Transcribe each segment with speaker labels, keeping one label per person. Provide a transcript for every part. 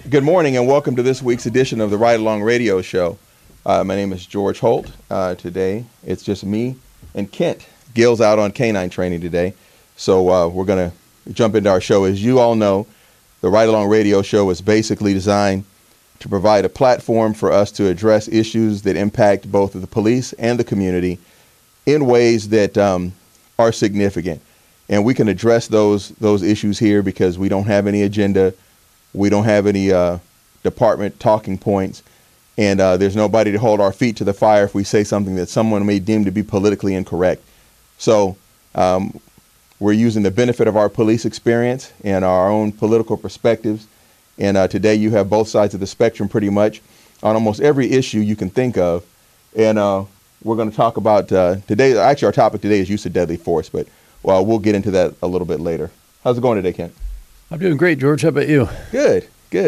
Speaker 1: Good morning and welcome to this week's edition of the Ride Along Radio Show. My name is George Holt. Today it's just me and Kent. Gil's out on canine training today, so we're going to jump into our show. As you all know, the Ride Along Radio Show is basically designed to provide a platform for us to address issues that impact both the police and the community in ways that are significant. And we can address those issues here because we don't have any agenda. We don't have any department talking points, and there's nobody to hold our feet to the fire if we say something that someone may deem to be politically incorrect. So we're using the benefit of our police experience and our own political perspectives. And today you have both sides of the spectrum pretty much on almost every issue you can think of. And we're going to talk about today. Actually, our topic today is use of deadly force, but we'll get into that a little bit later. How's it going today, Kent?
Speaker 2: I'm doing great, George. How about you?
Speaker 1: Good.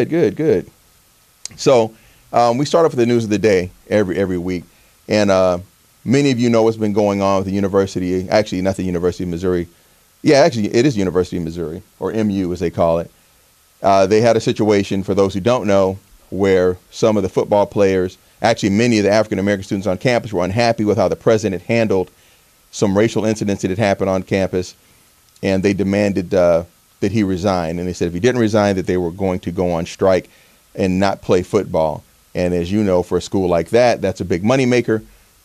Speaker 1: So we start off with the news of the day every week. And many of you know what's been going on with the university. Actually, not the University of Missouri. Yeah, actually, it is University of Missouri, or MU as they call it. They had a situation, for those who don't know, where some of the football players, actually many of the African-American students on campus, were unhappy with how the president handled some racial incidents that had happened on campus. And they demanded that he resign. And they said if he didn't resign, that they were going to go on strike and not play football. And as you know, for a school like that, that's a big moneymaker.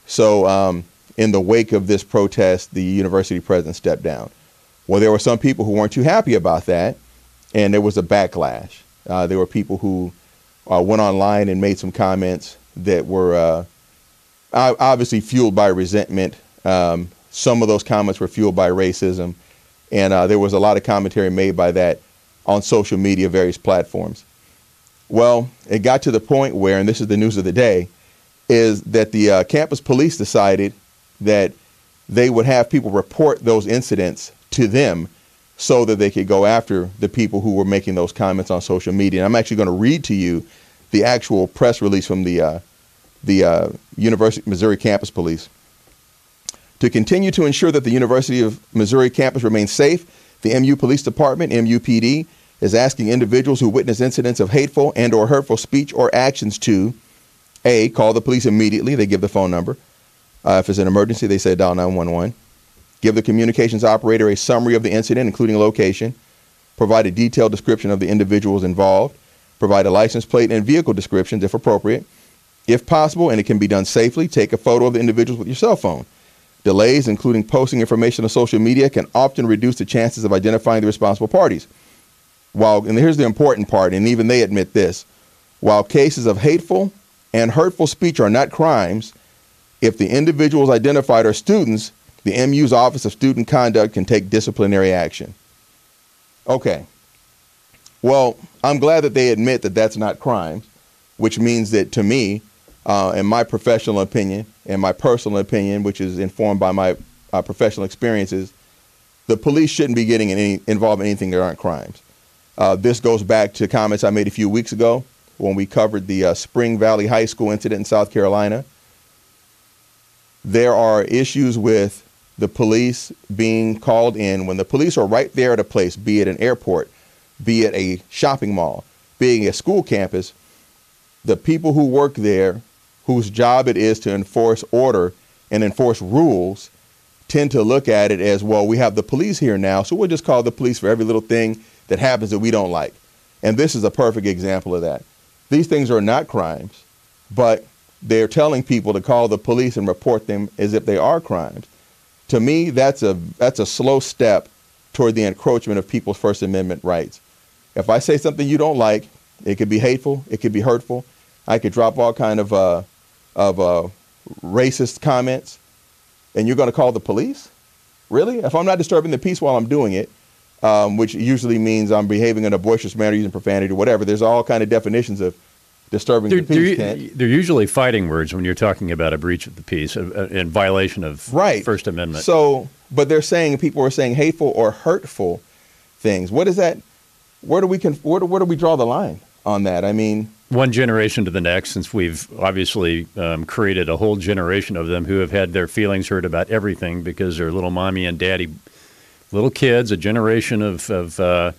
Speaker 1: So in the wake of this protest, the university president stepped down. Well, there were some people who weren't too happy about that, and there was a backlash. There were people who went online and made some comments that were obviously fueled by resentment. Some of those comments were fueled by racism. And there was a lot of commentary made by that on social media, various platforms. Well, it got to the point where, and this is the news of the day, is that the campus police decided that they would have people report those incidents to them so that they could go after the people who were making those comments on social media. And I'm actually going to read to you the actual press release from the University of Missouri Campus Police. To continue to ensure that the University of Missouri campus remains safe, the MU Police Department, MUPD, is asking individuals who witness incidents of hateful and or hurtful speech or actions to, A, call the police immediately. They give the phone number. If it's an emergency, they say dial 911. Give the communications operator a summary of the incident, including location. Provide a detailed description of the individuals involved. Provide a license plate and vehicle descriptions, if appropriate. If possible, and it can be done safely, take a photo of the individuals with your cell phone. Delays, including posting information on social media, can often reduce the chances of identifying the responsible parties. And here's the important part, and even they admit this, while cases of hateful and hurtful speech are not crimes, if the individuals identified are students, the MU's Office of Student Conduct can take disciplinary action. Okay. Well, I'm glad that they admit that that's not crimes, which means that to me, in my professional opinion and my personal opinion, which is informed by my professional experiences, the police shouldn't be getting involved in anything that aren't crimes. This goes back to comments I made a few weeks ago when we covered the Spring Valley High School incident in South Carolina. There are issues with the police being called in when the police are right there at a place, be it an airport, be it a shopping mall, being a school campus. The people who work there, whose job it is to enforce order and enforce rules, tend to look at it as, well, we have the police here now, so we'll just call the police for every little thing that happens that we don't like. And this is a perfect example of that. These things are not crimes, but they're telling people to call the police and report them as if they are crimes. To me, that's a slow step toward the encroachment of people's First Amendment rights. If I say something you don't like, it could be hateful, it could be hurtful. I could drop all kind of racist comments, and you're going to call the police? Really? If I'm not disturbing the peace while I'm doing it, which usually means I'm behaving in a boisterous manner, using profanity or whatever, there's all kind of definitions of disturbing the peace.
Speaker 2: They're usually fighting words when you're talking about a breach of the peace in violation of First Amendment.
Speaker 1: So, but they're saying, people are saying hateful or hurtful things. What is that? Where do we draw the line on that? I mean,
Speaker 2: one generation to the next, since we've obviously created a whole generation of them who have had their feelings hurt about everything because they're little mommy and daddy, little kids, a generation of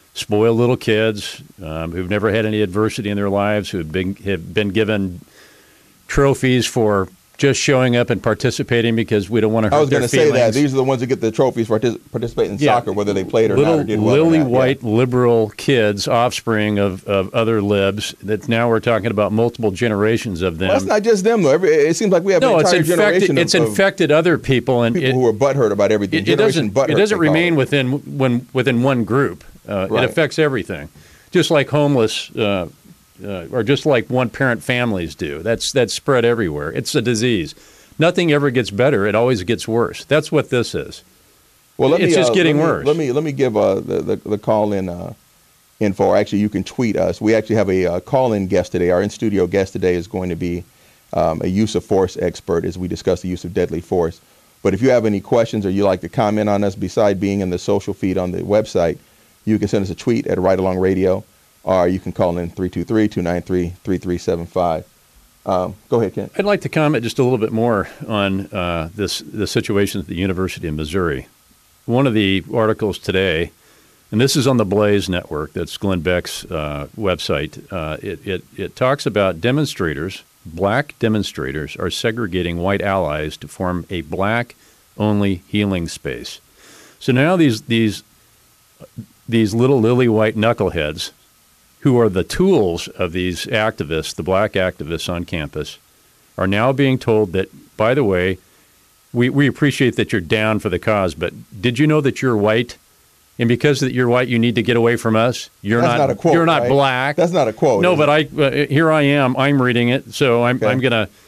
Speaker 2: spoiled little kids who've never had any adversity in their lives, who have been given trophies for just showing up and participating because we don't want to hurt their feelings.
Speaker 1: I was going to say that. These are the ones that get the trophies for participating in soccer, whether they played or not, or did well or not.
Speaker 2: Lily white liberal kids, offspring of other libs, that now we're talking about multiple generations of them.
Speaker 1: Well, that's not just them, though. It seems like we have an entire generation
Speaker 2: it's infected other people. And
Speaker 1: people who are butthurt about everything.
Speaker 2: It doesn't remain within one group. Right. It affects everything, just like homeless or just like one-parent families do. That's spread everywhere. It's a disease. Nothing ever gets better. It always gets worse. That's what this is.
Speaker 1: Well,
Speaker 2: it's just getting worse.
Speaker 1: Let me give the call-in info. Actually, you can tweet us. We actually have a call-in guest today. Our in-studio guest today is going to be a use of force expert as we discuss the use of deadly force. But if you have any questions or you like to comment on us beside being in the social feed on the website, you can send us a tweet at Right Along Radio, or you can call in 323-293-3375. Go ahead, Ken.
Speaker 2: I'd like to comment just a little bit more on the situation at the University of Missouri. One of the articles today, and this is on the Blaze Network, that's Glenn Beck's website, it talks about black demonstrators are segregating white allies to form a black-only healing space. So now these little lily white knuckleheads, who are the tools of these activists, the black activists on campus, are now being told that, by the way, we appreciate that you're down for the cause, but did you know that you're white? And because that you're white, you need to get away from us. That's not a quote. You're not black.
Speaker 1: That's not a quote.
Speaker 2: No, but here I am. I'm reading it, so I'm going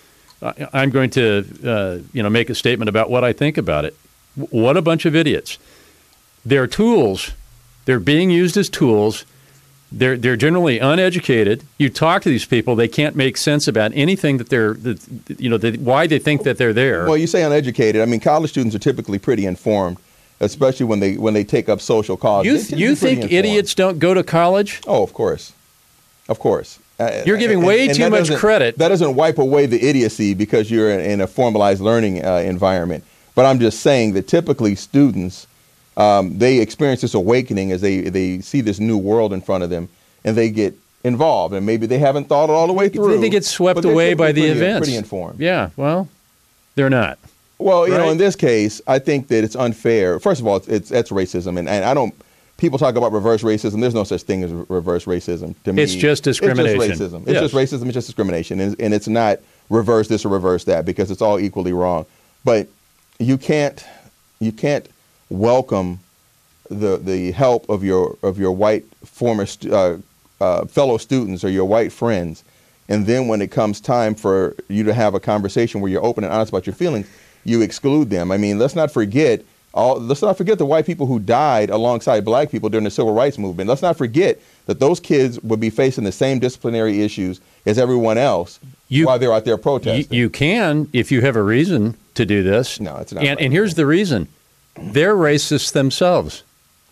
Speaker 2: to make a statement about what I think about it. What a bunch of idiots! They're tools. They're being used as tools. They're generally uneducated. You talk to these people, they can't make sense about anything why they think that they're there.
Speaker 1: Well, you say uneducated. I mean, college students are typically pretty informed, especially when they take up social causes.
Speaker 2: You think idiots don't go to college?
Speaker 1: Oh, of course. Of course.
Speaker 2: You're giving way too much credit.
Speaker 1: That doesn't wipe away the idiocy because you're in a formalized learning environment. But I'm just saying that typically students, they experience this awakening as they see this new world in front of them, and they get involved, and maybe they haven't thought it all the way through.
Speaker 2: They get swept away by the events.
Speaker 1: Pretty informed.
Speaker 2: Yeah, well, they're not.
Speaker 1: Well, you know, in this case, I think that it's unfair. First of all, that's racism, and I don't. People talk about reverse racism. There's no such thing as reverse racism. To me,
Speaker 2: it's just discrimination.
Speaker 1: It's just racism. It's just racism. It's just discrimination, and it's not reverse this or reverse that because it's all equally wrong. But you can't welcome the help of your white former fellow students or your white friends, and then when it comes time for you to have a conversation where you're open and honest about your feelings, you exclude them. I mean, let's not forget the white people who died alongside black people during the civil rights movement. Let's not forget that those kids would be facing the same disciplinary issues as everyone else while they're out there protesting.
Speaker 2: You can, if you have a reason to do this.
Speaker 1: No, it's not.
Speaker 2: And here's the reason. They're racist themselves.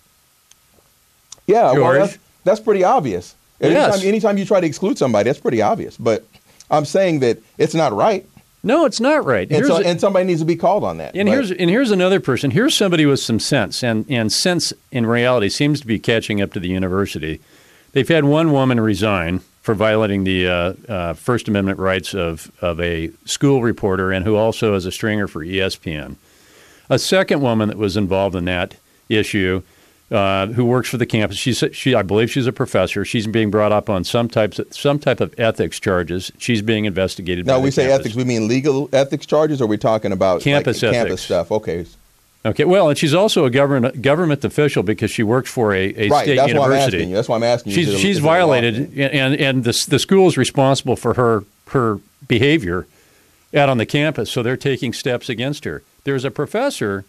Speaker 1: Yeah,
Speaker 2: George.
Speaker 1: Well, that's pretty obvious. Anytime you try to exclude somebody, that's pretty obvious. But I'm saying that it's not right.
Speaker 2: No, it's not right.
Speaker 1: And somebody needs to be called on that.
Speaker 2: And here's another person. Here's somebody with some sense, and sense in reality seems to be catching up to the university. They've had one woman resign for violating the First Amendment rights of a school reporter and who also is a stringer for ESPN. A second woman that was involved in that issue, who works for the campus, I believe she's a professor. She's being brought up on some type of ethics charges. She's being investigated.
Speaker 1: Now, we say ethics, we mean legal ethics charges, or are we talking about
Speaker 2: campus ethics?
Speaker 1: Campus stuff. Okay.
Speaker 2: Well, and she's also a government official because she works for a state university.
Speaker 1: That's why I'm asking you.
Speaker 2: She's violated, and the school is responsible for her behavior out on the campus, so they're taking steps against her. There's a professor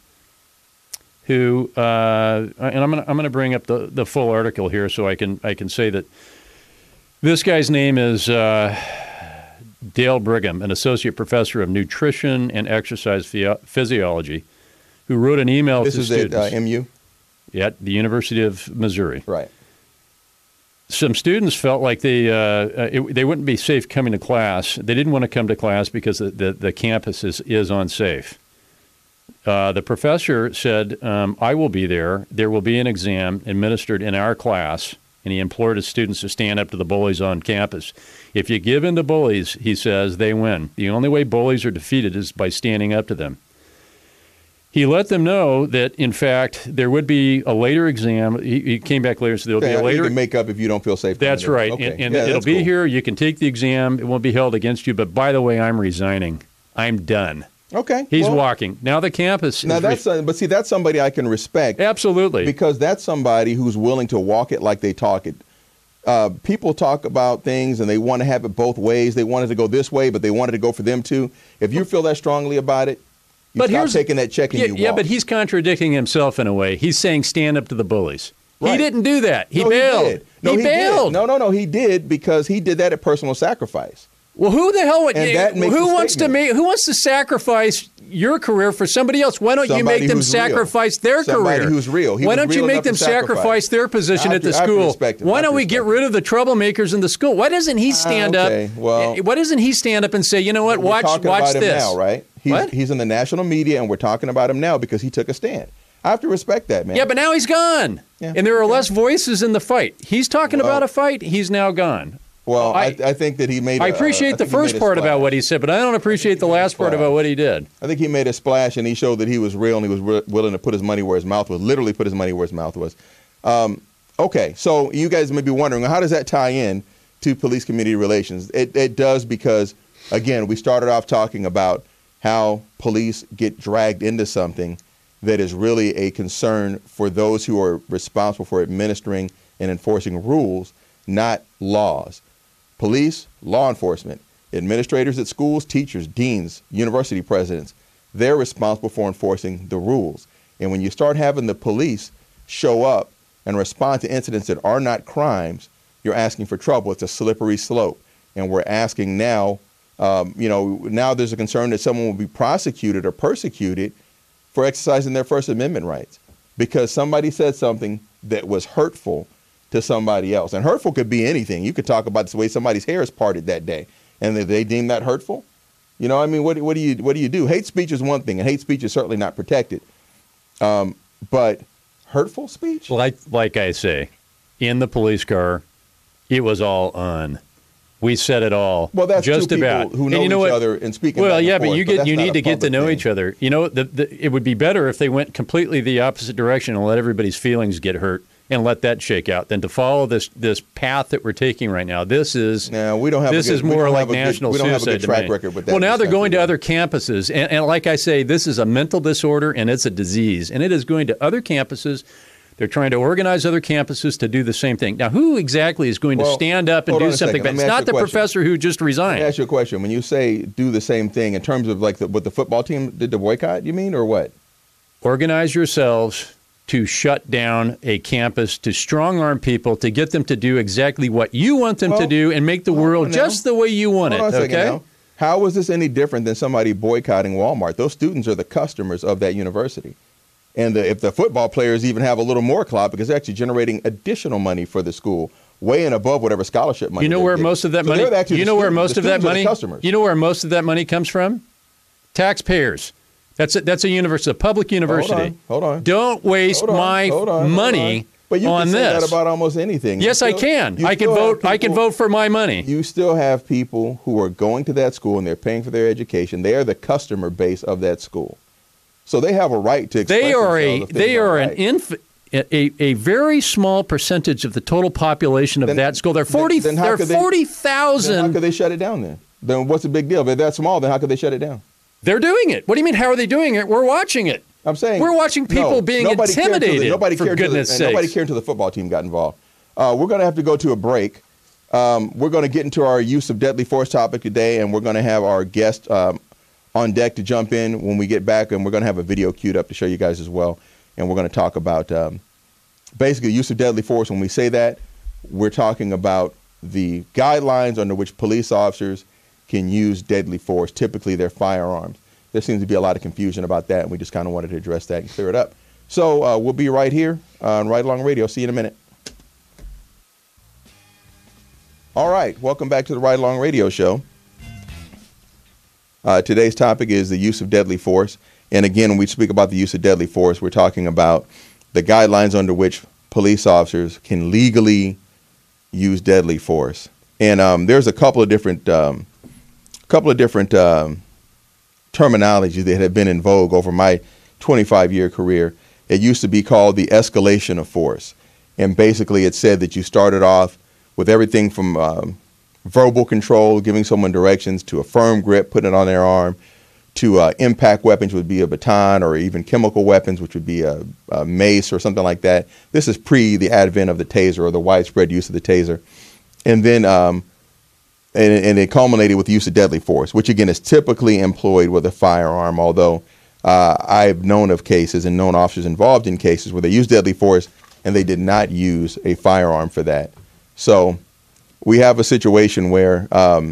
Speaker 2: who, and I'm going to bring up the full article here so I can say that this guy's name is Dale Brigham, an associate professor of nutrition and exercise physiology, who wrote an email to students.
Speaker 1: This is at MU?
Speaker 2: At the University of Missouri.
Speaker 1: Right.
Speaker 2: Some students felt like they wouldn't be safe coming to class. They didn't want to come to class because the campus is unsafe. The professor said, I will be there. There will be an exam administered in our class. And he implored his students to stand up to the bullies on campus. If you give in to bullies, he says, they win. The only way bullies are defeated is by standing up to them. He let them know that, in fact, there would be a later exam. He came back later and said there will be a later.
Speaker 1: You can make up if you don't feel safe.
Speaker 2: That's right.
Speaker 1: Okay.
Speaker 2: And it'll be cool. Here. You can take the exam. It won't be held against you. But by the way, I'm resigning. I'm done.
Speaker 1: Okay.
Speaker 2: He's walking. Now the campus.
Speaker 1: Now that's that's somebody I can respect.
Speaker 2: Absolutely.
Speaker 1: Because that's somebody who's willing to walk it like they talk it. People talk about things and they want to have it both ways. They wanted to go this way, but they wanted to go for them too. If you feel that strongly about it, you stop taking that check and you walk. Yeah,
Speaker 2: but he's contradicting himself in a way. He's saying stand up to the bullies. Right. He didn't do that. He bailed. He bailed.
Speaker 1: No, he did because he did that at personal sacrifice.
Speaker 2: Well, who the hell would? Who wants to sacrifice your career for somebody else? Why don't you make them sacrifice their career?
Speaker 1: Somebody who's real.
Speaker 2: Why don't you make them sacrifice their position at the school? Why don't we get rid of the troublemakers in the school? Why doesn't he stand up? Why doesn't he stand up and say, you know what? Watch this.
Speaker 1: Now, right? He's in the national media, and we're talking about him now because he took a stand. I have to respect that, man.
Speaker 2: Yeah, but now he's gone, and there are less voices in the fight. He's talking about a fight. He's now gone.
Speaker 1: Well, I think that he made.
Speaker 2: I appreciate the first part about what he said, but I don't appreciate the last part about what he did.
Speaker 1: I think he made a splash, and he showed that he was real, and he was willing to put his money where his mouth was. Literally, put his money where his mouth was. Okay, so you guys may be wondering, how does that tie in to police community relations? It does because, again, we started off talking about how police get dragged into something that is really a concern for those who are responsible for administering and enforcing rules, not laws. Police, law enforcement, administrators at schools, teachers, deans, university presidents, they're responsible for enforcing the rules. And when you start having the police show up and respond to incidents that are not crimes, you're asking for trouble. It's a slippery slope. And we're asking now, now there's a concern that someone will be prosecuted or persecuted for exercising their First Amendment rights because somebody said something that was hurtful to somebody else. And hurtful could be anything. You could talk about the way somebody's hair is parted that day, and they deem that hurtful. You know, I mean, what do you do? Hate speech is one thing, and hate speech is certainly not protected. But hurtful speech?
Speaker 2: Like I say, in the police car, it was all on. We said it all.
Speaker 1: Well, that's
Speaker 2: just
Speaker 1: two people
Speaker 2: about
Speaker 1: who know each other and speaking.
Speaker 2: Well,
Speaker 1: yeah,
Speaker 2: but you need to get to know each other. You know, it would be better if they went completely the opposite direction and let everybody's feelings get hurt and let that shake out than to follow this path that we're taking right now. This is more like national suicide. We don't have a good
Speaker 1: track record with that.
Speaker 2: Well, now they're going to other campuses, and like I say, this is a mental disorder and it's a disease, and it is going to other campuses. They're trying to organize other campuses to do the same thing. Now, who exactly is going to stand up and do something? But it's not the professor who just resigned.
Speaker 1: Let me ask you a question. When you say do the same thing in terms of like what the football team did to boycott, you mean, or what?
Speaker 2: Organize yourselves to shut down a campus, to strong-arm people, to get them to do exactly what you want them to do and make the world just the way you want it, okay?
Speaker 1: How is this any different than somebody boycotting Walmart? Those students are the customers of that university. And if the football players even have a little more clout because they're actually generating additional money for the school, way and above whatever scholarship money.
Speaker 2: You know where most of that money? You know where most of that money? You know where most of that money comes from? Taxpayers. That's a university, a public university.
Speaker 1: Hold on.
Speaker 2: Don't waste my money
Speaker 1: but you
Speaker 2: on
Speaker 1: can say
Speaker 2: this.
Speaker 1: That about almost anything.
Speaker 2: Yes, I can. I can vote. I can vote for my money.
Speaker 1: You still have people who are going to that school and they're paying for their education. They are the customer base of that school. So they have a right to express themselves.
Speaker 2: They are a very small percentage of the total population of that school. They're 40,000.
Speaker 1: Then how could they shut it down then? Then what's the big deal? If they're that small, then how could they shut it down?
Speaker 2: They're doing it. What do you mean, how are they doing it? We're watching it.
Speaker 1: I'm saying
Speaker 2: we're watching people being intimidated.
Speaker 1: Nobody
Speaker 2: cared
Speaker 1: until the football team got involved. We're going to have to go to a break. We're going to get into our use of deadly force topic today, and we're going to have our guest on deck to jump in when we get back, and we're going to have a video queued up to show you guys as well. And we're going to talk about basically use of deadly force. When we say that, we're talking about the guidelines under which police officers can use deadly force, typically their firearms. There seems to be a lot of confusion about that, and we just kind of wanted to address that and clear it up. So we'll be right here on Ride Along Radio. See you in a minute. All right, welcome back to the Ride Along Radio Show. Today's topic is the use of deadly force. And again, when we speak about the use of deadly force, we're talking about the guidelines under which police officers can legally use deadly force. And there's a couple of different terminologies that have been in vogue over my 25-year career. It used to be called the escalation of force. And basically it said that you started off with everything from verbal control, giving someone directions, to a firm grip, putting it on their arm, to impact weapons, would be a baton, or even chemical weapons, which would be a mace or something like that. This is pre the advent of the taser, or the widespread use of the taser. And then and it culminated with the use of deadly force, which again is typically employed with a firearm, although I've known of cases and known officers involved in cases where they used deadly force and they did not use a firearm for that. So we have a situation where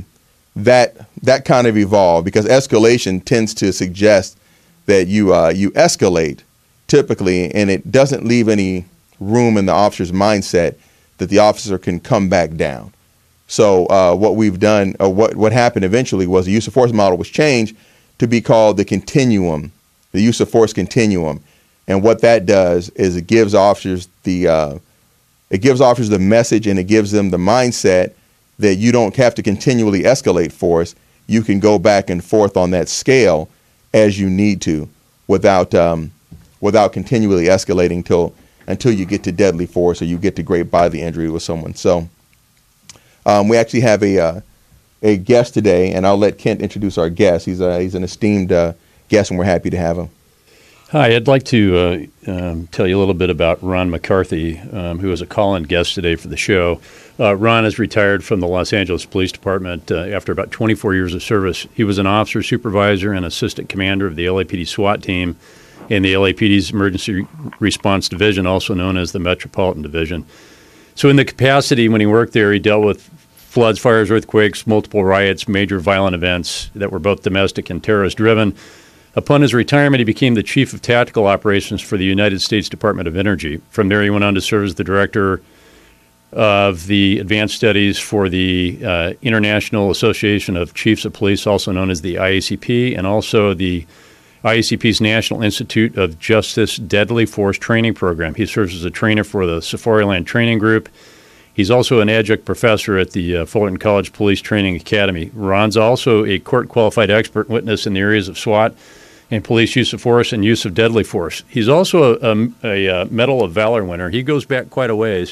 Speaker 1: that kind of evolved, because escalation tends to suggest that you escalate typically, and it doesn't leave any room in the officer's mindset that the officer can come back down. So what we've done, what happened eventually, was the use of force model was changed to be called the continuum, the use of force continuum. And what that does is it gives officers the message, and it gives them the mindset that you don't have to continually escalate force. You can go back and forth on that scale as you need to, without continually escalating until you get to deadly force, or you get to great bodily injury with someone. So we actually have a guest today, and I'll let Kent introduce our guest. He's an esteemed guest, and we're happy to have him.
Speaker 2: Hi, I'd like to tell you a little bit about Ron McCarthy, who is a call-in guest today for the show. Ron is retired from the Los Angeles Police Department after about 24 years of service. He was an officer, supervisor, and assistant commander of the LAPD SWAT team in the LAPD's Emergency Response Division, also known as the Metropolitan Division. So in the capacity, when he worked there, he dealt with floods, fires, earthquakes, multiple riots, major violent events that were both domestic and terrorist-driven. Upon his retirement, he became the Chief of Tactical Operations for the United States Department of Energy. From there, he went on to serve as the Director of the Advanced Studies for the International Association of Chiefs of Police, also known as the IACP, and also the IACP's National Institute of Justice Deadly Force Training Program. He serves as a trainer for the Safariland Training Group. He's also an adjunct professor at the Fullerton College Police Training Academy. Ron's also a court-qualified expert witness in the areas of SWAT and police use of force and use of deadly force. He's also a Medal of Valor winner. He goes back quite a ways.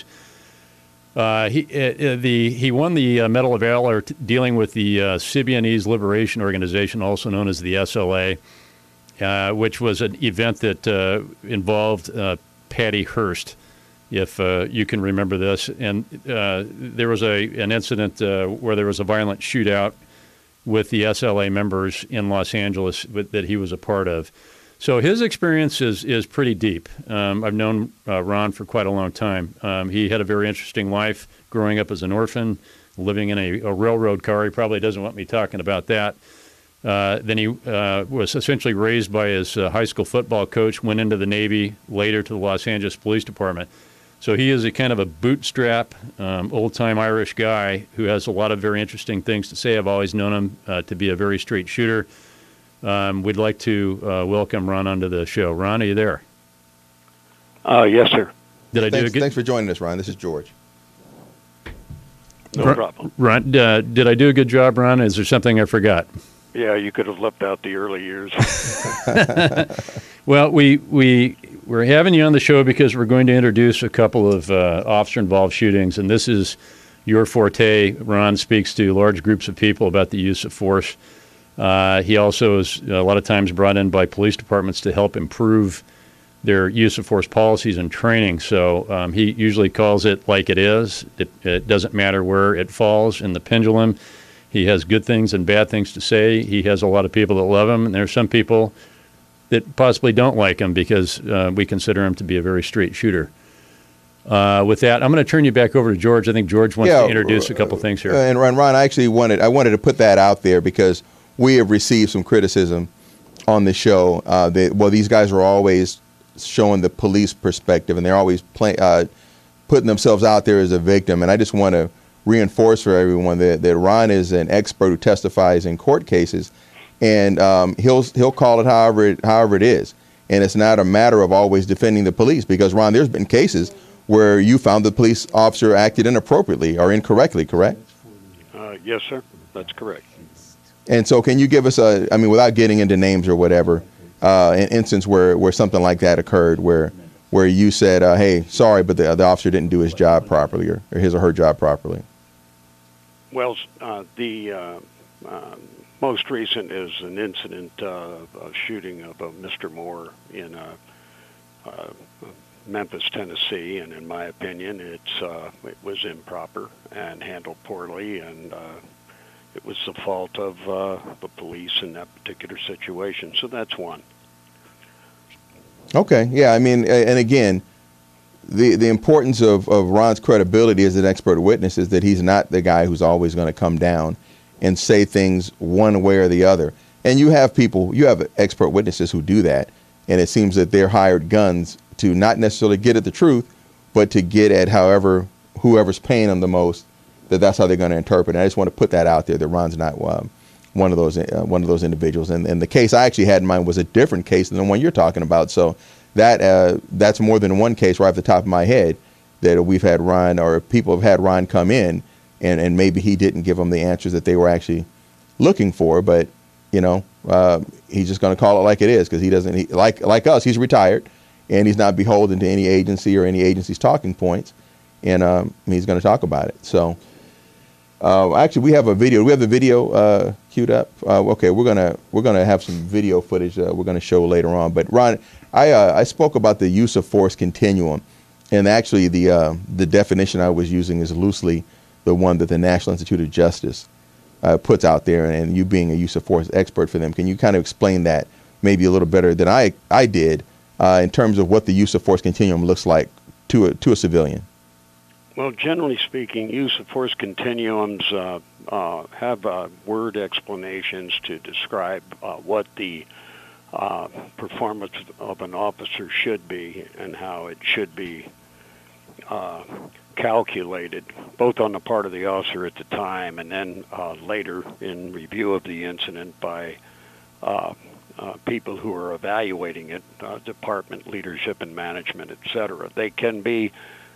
Speaker 2: He won the Medal of Valor dealing with the Symbionese Liberation Organization, also known as the SLA, which was an event that involved Patty Hearst, if you can remember this. And there was an incident where there was a violent shootout with the SLA members in Los Angeles that he was a part of. So his experience is pretty deep. I've known Ron for quite a long time. He had a very interesting life growing up as an orphan, living in a railroad car. He probably doesn't want me talking about that. Then he was essentially raised by his high school football coach, went into the Navy, later to the Los Angeles Police Department. So he is a kind of a bootstrap, old-time Irish guy who has a lot of very interesting things to say. I've always known him to be a very straight shooter. We'd like to welcome Ron onto the show. Ron, are you there?
Speaker 3: Yes, sir.
Speaker 1: Thanks for joining us, Ron. This is George.
Speaker 3: No problem.
Speaker 2: Ron, did I do a good job, Ron? Is there something I forgot?
Speaker 3: Yeah, you could have left out the early years.
Speaker 2: Well, we're having you on the show because we're going to introduce a couple of officer-involved shootings, and this is your forte. Ron speaks to large groups of people about the use of force. He also is a lot of times brought in by police departments to help improve their use of force policies and training. So he usually calls it like it is. It doesn't matter where it falls in the pendulum. He has good things and bad things to say. He has a lot of people that love him, and there's some people that possibly don't like him because we consider him to be a very straight shooter. With that, I'm going to turn you back over to George. I think George wants to introduce a couple things here.
Speaker 1: And Ron, I actually wanted to put that out there because we have received some criticism on the show. These guys are always showing the police perspective, and they're always putting themselves out there as a victim. And I just want to reinforce for everyone that Ron is an expert who testifies in court cases, and he'll call it however it is. And it's not a matter of always defending the police, because, Ron, there's been cases where you found the police officer acted inappropriately or incorrectly, correct?
Speaker 3: Yes, sir. That's correct.
Speaker 1: And so can you give us without getting into names or whatever, an instance where something like that occurred, where you said, hey, sorry, but the officer didn't do his job properly, or his or her job properly?
Speaker 3: Well, the most recent is an incident, a shooting of Mr. Moore in Memphis, Tennessee, and in my opinion, it was improper and handled poorly, and it was the fault of the police in that particular situation. So that's one.
Speaker 1: Okay, yeah, and again, the importance of Ron's credibility as an expert witness is that he's not the guy who's always going to come down and say things one way or the other. And you have expert witnesses who do that, and it seems that they're hired guns to not necessarily get at the truth, but to get at whoever's paying them the most, that's how they're going to interpret it. I just want to put that out there, that Ron's not one of those individuals. And the case I actually had in mind was a different case than the one you're talking about. So that's more than one case right off the top of my head that we've had Ron, or people have had Ron come in, and maybe he didn't give them the answers that they were actually looking for. But he's just going to call it like it is, because he doesn't like us. He's retired, and he's not beholden to any agency or any agency's talking points, and he's going to talk about it. So. Actually, we have a video. We have the video queued up. Okay, we're gonna have some video footage we're gonna show later on. But Ron, I spoke about the use of force continuum, and actually the definition I was using is loosely the one that the National Institute of Justice puts out there. And you being a use of force expert for them, can you kind of explain that maybe a little better than I did in terms of what the use of force continuum looks like to a civilian?
Speaker 3: Well, generally speaking, use of force continuums have word explanations to describe what the performance of an officer should be and how it should be calculated, both on the part of the officer at the time and then later in review of the incident by people who are evaluating it, department leadership and management, etc. They can be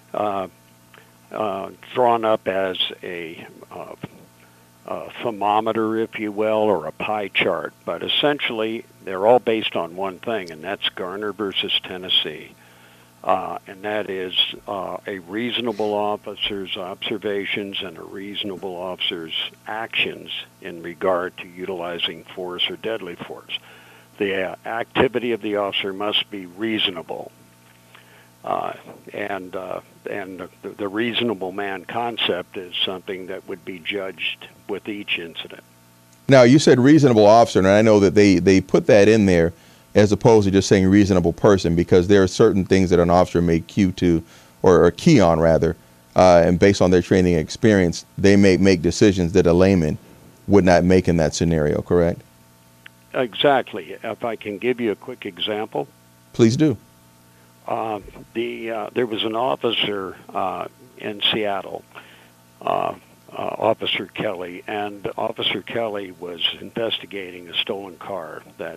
Speaker 3: drawn up as a thermometer, if you will, or a pie chart. But essentially, they're all based on one thing, and that's Garner versus Tennessee. And that is a reasonable officer's observations and a reasonable officer's actions in regard to utilizing force or deadly force. The activity of the officer must be reasonable. And the reasonable man concept is something that would be judged with each incident.
Speaker 1: Now, you said reasonable officer, and I know that they put that in there as opposed to just saying reasonable person, because there are certain things that an officer may cue to, or key on rather, and based on their training and experience, they may make decisions that a layman would not make in that scenario, correct?
Speaker 3: Exactly. If I can give you a quick example.
Speaker 1: Please do.
Speaker 3: There was an officer in Seattle, Officer Kelly, and Officer Kelly was investigating a stolen car that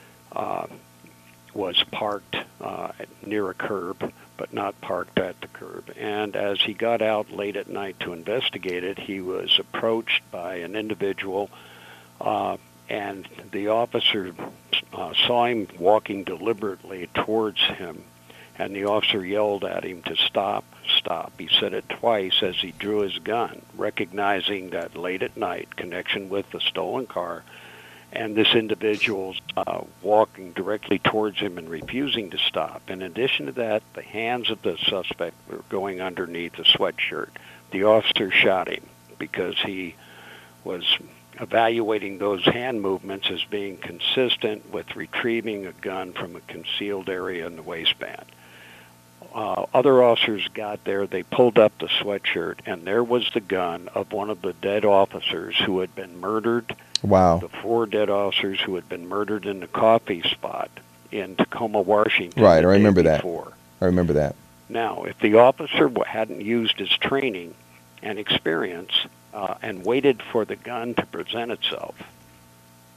Speaker 3: was parked near a curb, but not parked at the curb. And as he got out late at night to investigate it, he was approached by an individual, and the officer saw him walking deliberately towards him. And the officer yelled at him to stop, stop. He said it twice as he drew his gun, recognizing that late at night connection with the stolen car, and this individual's walking directly towards him and refusing to stop. In addition to that, the hands of the suspect were going underneath a sweatshirt. The officer shot him because he was evaluating those hand movements as being consistent with retrieving a gun from a concealed area in the waistband. Other officers got there, they pulled up the sweatshirt, and there was the gun of one of the dead officers who had been murdered.
Speaker 1: Wow.
Speaker 3: The 4 dead officers who had been murdered in the coffee spot in Tacoma, Washington.
Speaker 1: Right, I remember that.
Speaker 3: Before.
Speaker 1: I remember that.
Speaker 3: Now, if the officer hadn't used his training and experience and waited for the gun to present itself,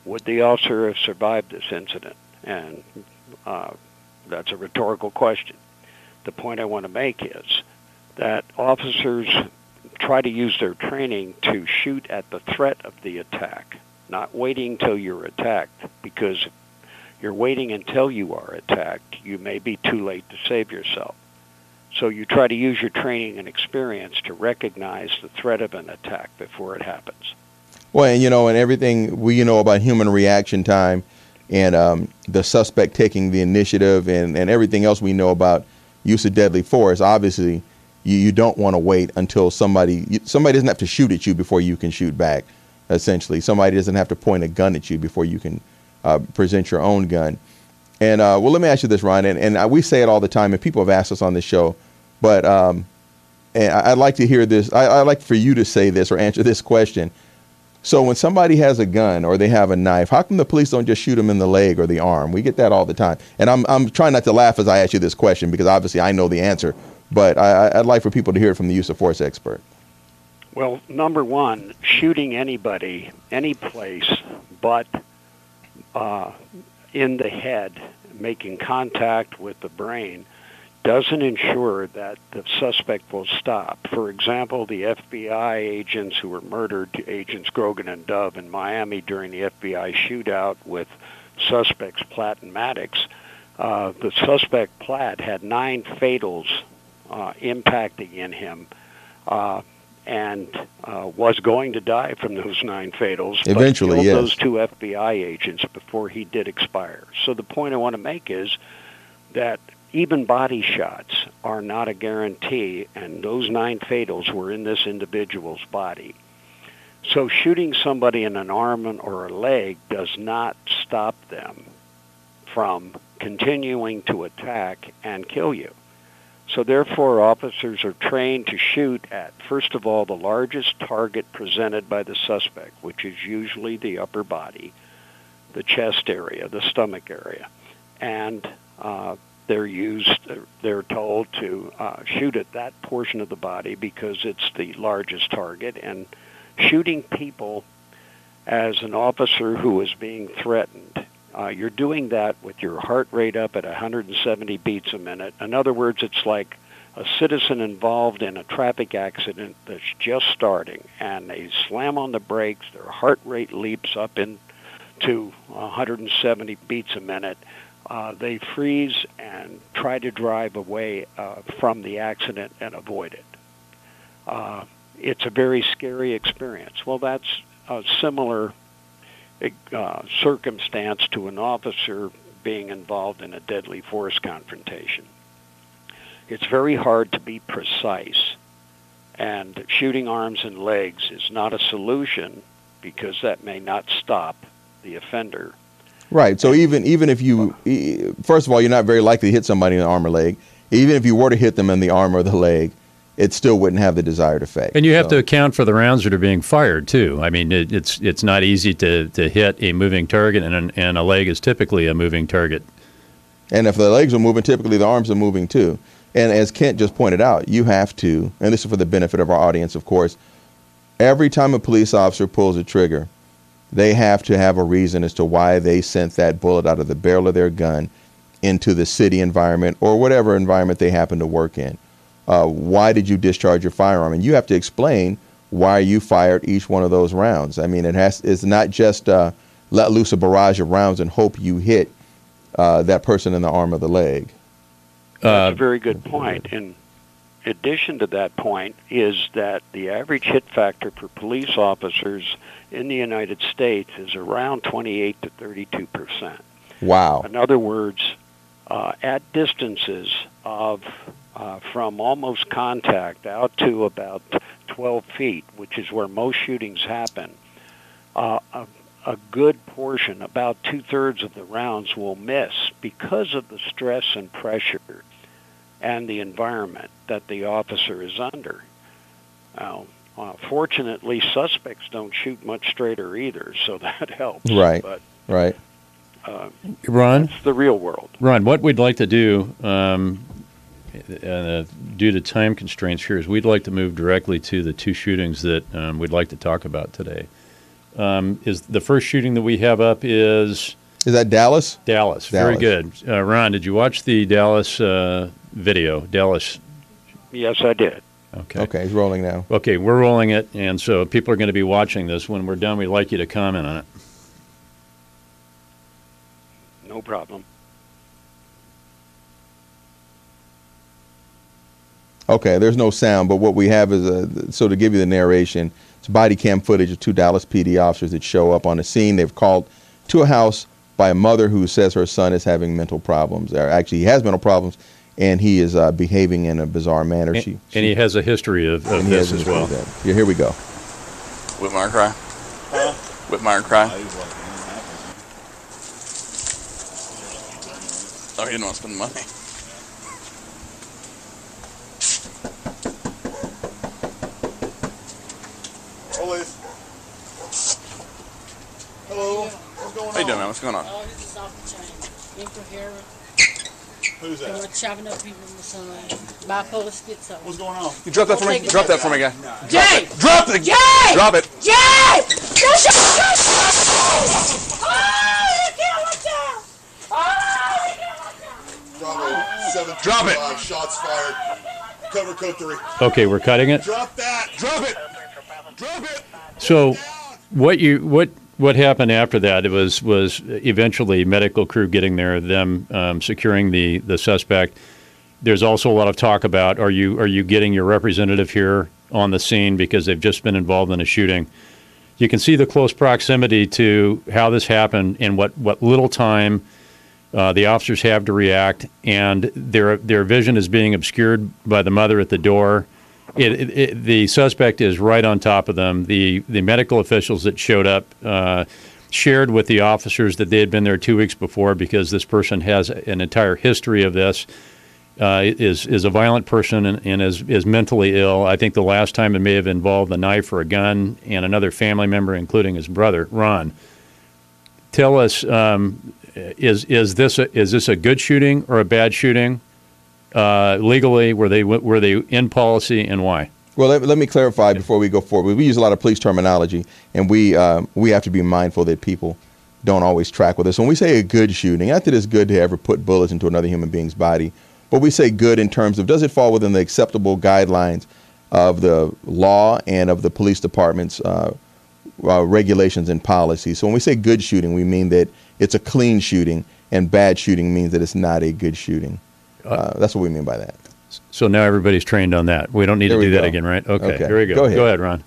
Speaker 3: would the officer have survived this incident? And that's a rhetorical question. The point I want to make is that officers try to use their training to shoot at the threat of the attack, not waiting till you're attacked, because if you're waiting until you are attacked, you may be too late to save yourself. So you try to use your training and experience to recognize the threat of an attack before it happens.
Speaker 1: Well, and everything we know about human reaction time and the suspect taking the initiative and everything else we know about use of deadly force, obviously you don't want to wait until somebody doesn't have to shoot at you before you can shoot back, essentially. Somebody doesn't have to point a gun at you before you can present your own gun. And well, let me ask you this, Ron, and we say it all the time, and people have asked us on this show, but and I'd like to hear this. I'd like for you to say this or answer this question. So when somebody has a gun or they have a knife, how come the police don't just shoot them in the leg or the arm? We get that all the time. And I'm trying not to laugh as I ask you this question because obviously I know the answer, but I'd like for people to hear it from the use of force expert.
Speaker 3: Well, number one, shooting anybody, any place, but in the head, making contact with the brain, doesn't ensure that the suspect will stop. For example, the FBI agents who were murdered, Agents Grogan and Dove in Miami during the FBI shootout with suspects Platt and Maddox, the suspect Platt had 9 fatals impacting in him and was going to die from those 9 fatals.
Speaker 1: Eventually,
Speaker 3: but killed
Speaker 1: yes.
Speaker 3: those 2 FBI agents before he did expire. So the point I want to make is that even body shots are not a guarantee, and those 9 fatals were in this individual's body. So shooting somebody in an arm or a leg does not stop them from continuing to attack and kill you. So therefore, officers are trained to shoot at, first of all, the largest target presented by the suspect, which is usually the upper body, the chest area, the stomach area. And they're told to shoot at that portion of the body because it's the largest target. And shooting people as an officer who is being threatened, you're doing that with your heart rate up at 170 beats a minute. In other words, it's like a citizen involved in a traffic accident that's just starting, and they slam on the brakes, their heart rate leaps up into 170 beats a minute. They freeze and try to drive away from the accident and avoid it. It's a very scary experience. Well, that's a similar circumstance to an officer being involved in a deadly force confrontation. It's very hard to be precise, and shooting arms and legs is not a solution because that may not stop the offender.
Speaker 1: Right. So even if you, first of all, you're not very likely to hit somebody in the arm or leg. Even if you were to hit them in the arm or the leg, it still wouldn't have the desired effect.
Speaker 2: And you have to account for the rounds that are being fired too. I mean, it's not easy to hit a moving target, and a leg is typically a moving target.
Speaker 1: And if the legs are moving, typically the arms are moving too. And as Kent just pointed out, you have to, and this is for the benefit of our audience, of course, every time a police officer pulls a trigger, they have to have a reason as to why they sent that bullet out of the barrel of their gun into the city environment or whatever environment they happen to work in. Why did you discharge your firearm? And you have to explain why you fired each one of those rounds. I mean, it's not just let loose a barrage of rounds and hope you hit that person in the arm or the leg.
Speaker 3: That's a very good point. In addition to that point is that the average hit factor for police officers in the United States is around 28 to 32%.
Speaker 1: Wow.
Speaker 3: In other words, at distances of from almost contact out to about 12 feet, which is where most shootings happen, a good portion, about 2/3 of the rounds will miss because of the stress and pressure and the environment that the officer is under. Now, fortunately, suspects don't shoot much straighter either, so that helps.
Speaker 1: Right,
Speaker 3: but,
Speaker 1: right.
Speaker 2: Ron?
Speaker 3: That's the real world.
Speaker 2: Ron, what we'd like to do, due to time constraints here, is we'd like to move directly to the 2 shootings that we'd like to talk about today. is the first shooting that we have up is
Speaker 1: that Dallas?
Speaker 2: Dallas. Very good. Ron, did you watch the Dallas video? Dallas.
Speaker 3: Yes, I did.
Speaker 1: Okay, it's rolling now.
Speaker 2: Okay, we're rolling it, and so people are going to be watching this. When we're done, we'd like you to comment on it.
Speaker 3: No problem.
Speaker 1: Okay, there's no sound, but what we have is so to give you the narration, it's body cam footage of 2 Dallas PD officers that show up on the scene. They've called to a house by a mother who says her son is having mental problems. Or actually, he has mental problems, and he is behaving in a bizarre manner.
Speaker 2: And he has a history of this as well.
Speaker 1: Yeah, here we go.
Speaker 4: Whitmire cry? Huh? Whitmire cry? Oh, he didn't want to spend the money.
Speaker 5: Hello. What's going on?
Speaker 4: How you doing, man? What's going on?
Speaker 6: Oh, this is off the chain. Incoherent.
Speaker 5: Who's that?
Speaker 6: Chopping up people in the sun. Bipolar schizo.
Speaker 5: What's going on?
Speaker 4: You drop that for me? Drop that for me, guy.
Speaker 6: Jay!
Speaker 4: Drop it!
Speaker 6: Jay!
Speaker 4: Drop it!
Speaker 6: Jay! Don't Oh, you can't watch out! Oh, you can't watch out!
Speaker 5: Bravo 7
Speaker 4: Drop it.
Speaker 5: shots fired. Cover code 3.
Speaker 2: Okay, we're cutting it.
Speaker 5: Drop that.
Speaker 4: Drop it! Drop it!
Speaker 2: So, what happened after that? It was eventually medical crew getting there, them securing the suspect. There's also a lot of talk about are you getting your representative here on the scene because they've just been involved in a shooting. You can see the close proximity to how this happened and what little time the officers have to react, and their vision is being obscured by the mother at the door. The suspect is right on top of them. The medical officials that showed up shared with the officers that they had been there 2 weeks before because this person has an entire history of this, is a violent person and is mentally ill. I think the last time it may have involved a knife or a gun and another family member, including his brother, Ron. Tell us, is this a good shooting or a bad shooting? Legally, were they in policy, and why?
Speaker 1: Well, let me clarify before we go forward. We use a lot of police terminology, and we have to be mindful that people don't always track with us. When we say a good shooting, not that it's good to ever put bullets into another human being's body, but we say good in terms of does it fall within the acceptable guidelines of the law and of the police department's regulations and policies. So when we say good shooting, we mean that it's a clean shooting, and bad shooting means that it's not a good shooting. That's what we mean by that.
Speaker 2: So now everybody's trained on that. We don't need to do that again, right? Okay, here we go. Go ahead, Ron.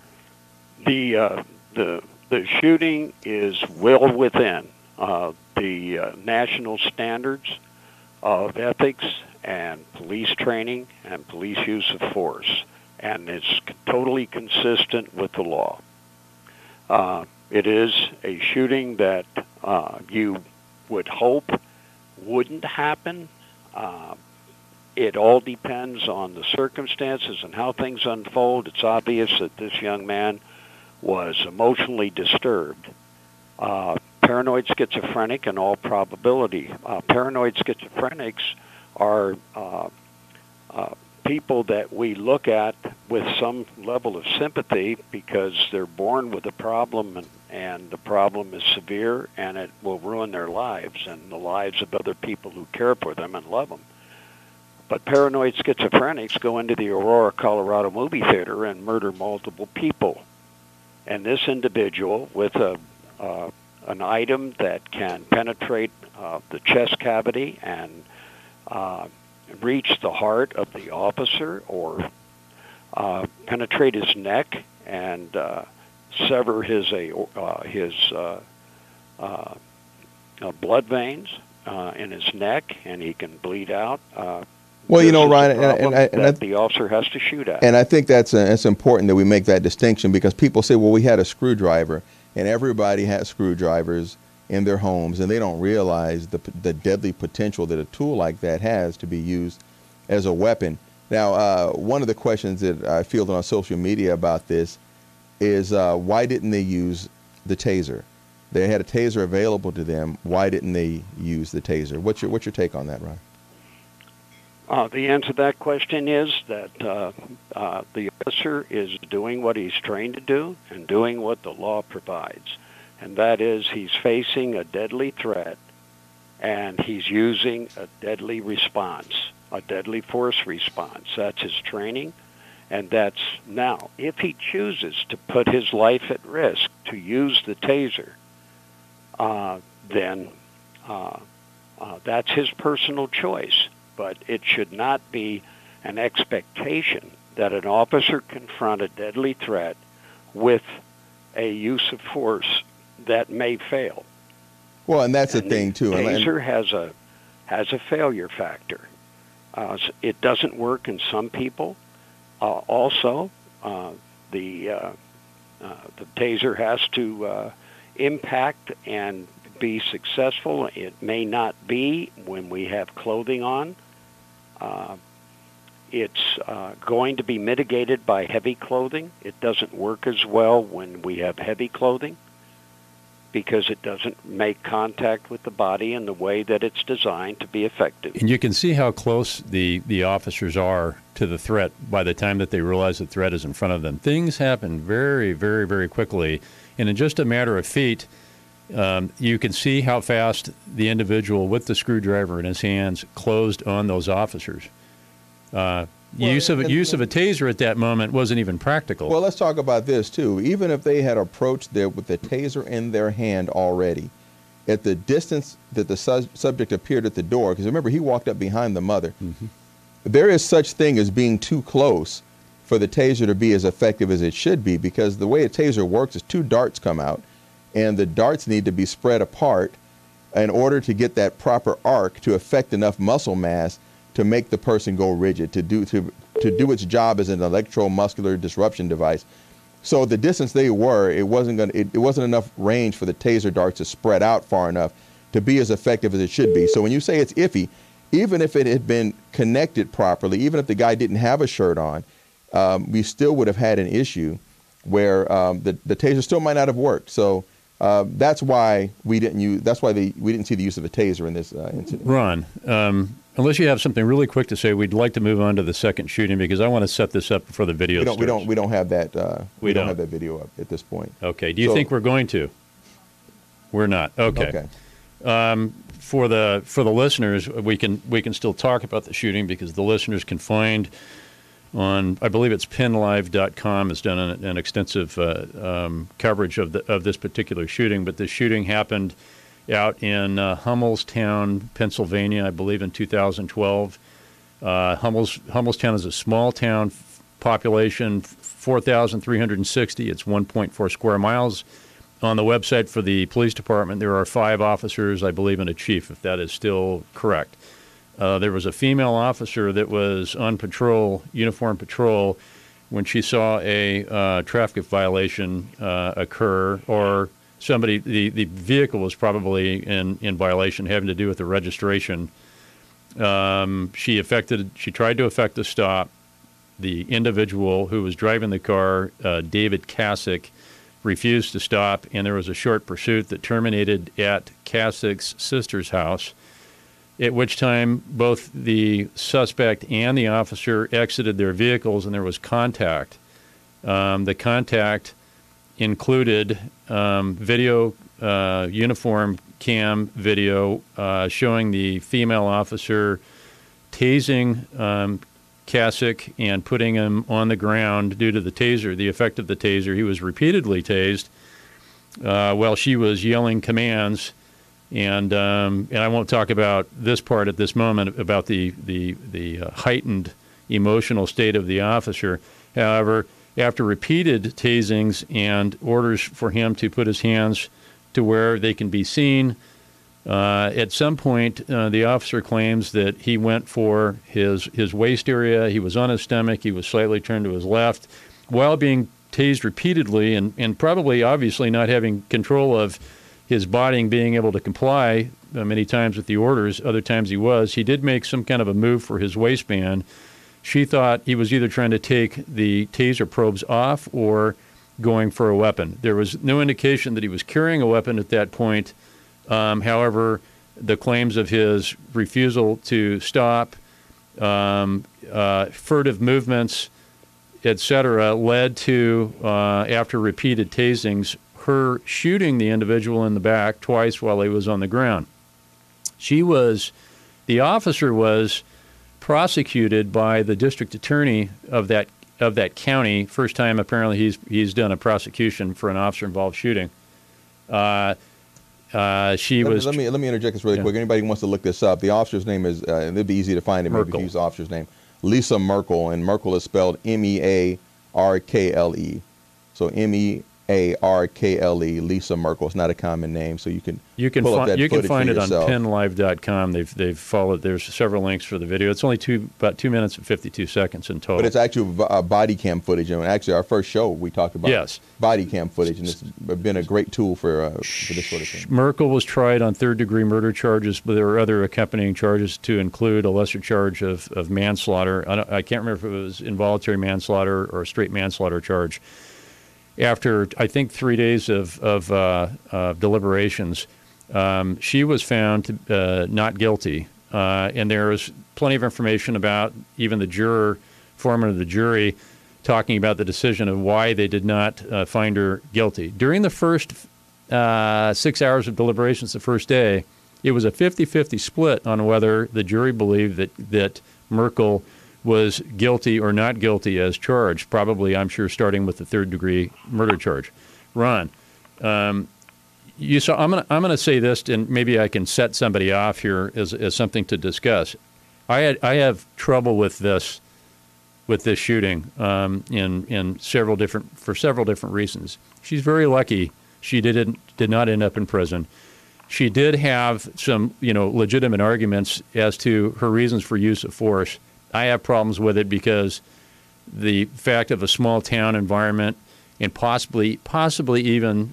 Speaker 3: The shooting is well within the national standards of ethics and police training and police use of force, and it's totally consistent with the law. It is a shooting that you would hope wouldn't happen. It all depends on the circumstances and how things unfold. It's obvious that this young man was emotionally disturbed. Paranoid schizophrenic in all probability. Paranoid schizophrenics are people that we look at with some level of sympathy because they're born with a problem and the problem is severe and it will ruin their lives and the lives of other people who care for them and love them. But paranoid schizophrenics go into the Aurora, Colorado movie theater and murder multiple people. And this individual with an item that can penetrate the chest cavity and reach the heart of the officer or penetrate his neck and sever his blood veins in his neck, and he can bleed out.
Speaker 1: Well, you know, Ryan,
Speaker 3: and the officer has to shoot at.
Speaker 1: And I think it's important that we make that distinction because people say, well, we had a screwdriver, and everybody has screwdrivers in their homes, and they don't realize the deadly potential that a tool like that has to be used as a weapon. Now, one of the questions that I fielded on social media about this is why didn't they use the taser? They had a taser available to them. Why didn't they use the taser? What's your take on that, Ron?
Speaker 3: The answer to that question is that the officer is doing what he's trained to do and doing what the law provides. And that is he's facing a deadly threat, and he's using a deadly response, a deadly force response. That's his training. And that's now, if he chooses to put his life at risk to use the taser, then that's his personal choice. But it should not be an expectation that an officer confront a deadly threat with a use of force that may fail.
Speaker 1: Well, and that's the thing too.
Speaker 3: Taser has a failure factor. It doesn't work in some people. Also, the taser has to impact and be successful. It may not be when we have clothing on. It's going to be mitigated by heavy clothing. It doesn't work as well when we have heavy clothing because it doesn't make contact with the body in the way that it's designed to be effective.
Speaker 2: And you can see how close the officers are to the threat by the time that they realize the threat is in front of them. Things happen very, very, very quickly. And in just a matter of feet, you can see how fast the individual with the screwdriver in his hands closed on those officers. Use of a taser at that moment wasn't even practical.
Speaker 1: Well, let's talk about this too. Even if they had approached there with the taser in their hand already, at the distance that the subject appeared at the door, because remember he walked up behind the mother, there is such thing as being too close for the taser to be as effective as it should be, because the way a taser works is two darts come out, and the darts need to be spread apart in order to get that proper arc to affect enough muscle mass to make the person go rigid, to do its job as an electromuscular disruption device. So the distance they were, it wasn't enough range for the taser darts to spread out far enough to be as effective as it should be. So when you say it's iffy, even if it had been connected properly, even if the guy didn't have a shirt on, we still would have had an issue where the taser still might not have worked. So that's why we didn't see the use of a taser in this incident.
Speaker 2: Ron, unless you have something really quick to say, we'd like to move on to the second shooting because I want to set this up before the video starts.
Speaker 1: We don't have that. We don't have that video up at this point.
Speaker 2: Okay. Do you think we're going to? We're not. Okay. For the listeners, we can still talk about the shooting because the listeners can find on, I believe it's PennLive.com has done an extensive coverage of this particular shooting. But this shooting happened out in Hummelstown, Pennsylvania, I believe in 2012. Hummelstown is a small town, population 4,360. It's 1.4 square miles. On the website for the police department, there are 5 officers, I believe, and a chief, if that is still correct. There was a female officer that was on patrol, uniform patrol, when she saw a traffic violation occur, or somebody, the vehicle was probably in violation having to do with the registration. She tried to effect a stop. The individual who was driving the car, David Kasich, refused to stop, and there was a short pursuit that terminated at Kasich's sister's house, at which time both the suspect and the officer exited their vehicles and there was contact. The contact included video, uniform cam video showing the female officer tasing Kasich and putting him on the ground due to the taser, the effect of the taser. He was repeatedly tased while she was yelling commands. And I won't talk about this part at this moment about the heightened emotional state of the officer. However, after repeated tasings and orders for him to put his hands to where they can be seen, at some point the officer claims that he went for his waist area. He was on his stomach. He was slightly turned to his left while being tased repeatedly and probably obviously not having control of his body and being able to comply many times with the orders. Other times he did make some kind of a move for his waistband. She thought he was either trying to take the taser probes off or going for a weapon. There was no indication that he was carrying a weapon at that point. However, the claims of his refusal to stop, furtive movements, etc., led to, after repeated tasings, her shooting the individual in the back twice while he was on the ground. The officer was prosecuted by the district attorney of that county. First time apparently he's done a prosecution for an officer-involved shooting. Let me
Speaker 1: interject this really quick. Anybody who wants to look this up, the officer's name is, it'd be easy to find it maybe if you use the officer's name, Lisa Merkel, and Merkel is spelled M-E-A-R-K-L-E. So M-E-A-R-K-L-E, Lisa Merkel. It's not a common name, so you can pull up that
Speaker 2: you can
Speaker 1: footage
Speaker 2: find
Speaker 1: for
Speaker 2: it on
Speaker 1: yourself.
Speaker 2: PennLive.com. They've followed. There's several links for the video. It's only about 2 minutes and 52 seconds in total.
Speaker 1: But it's actually body cam footage, and actually our first show we talked about body cam footage, and it's been a great tool for this sort of thing.
Speaker 2: Merkel was tried on third-degree murder charges, but there were other accompanying charges to include a lesser charge of manslaughter. I can't remember if it was involuntary manslaughter or a straight manslaughter charge. After, I think, 3 days of deliberations, she was found not guilty. And there was plenty of information about even the foreman of the jury, talking about the decision of why they did not find her guilty. During the first 6 hours of deliberations the first day, it was a 50-50 split on whether the jury believed that Merkel was guilty or not guilty as charged, probably, I'm sure, starting with the third-degree murder charge. Ron, you saw. I'm going to say this, and maybe I can set somebody off here as something to discuss. I have trouble with this shooting in several different reasons. She's very lucky she did not end up in prison. She did have some legitimate arguments as to her reasons for use of force. I have problems with it because the fact of a small town environment and possibly even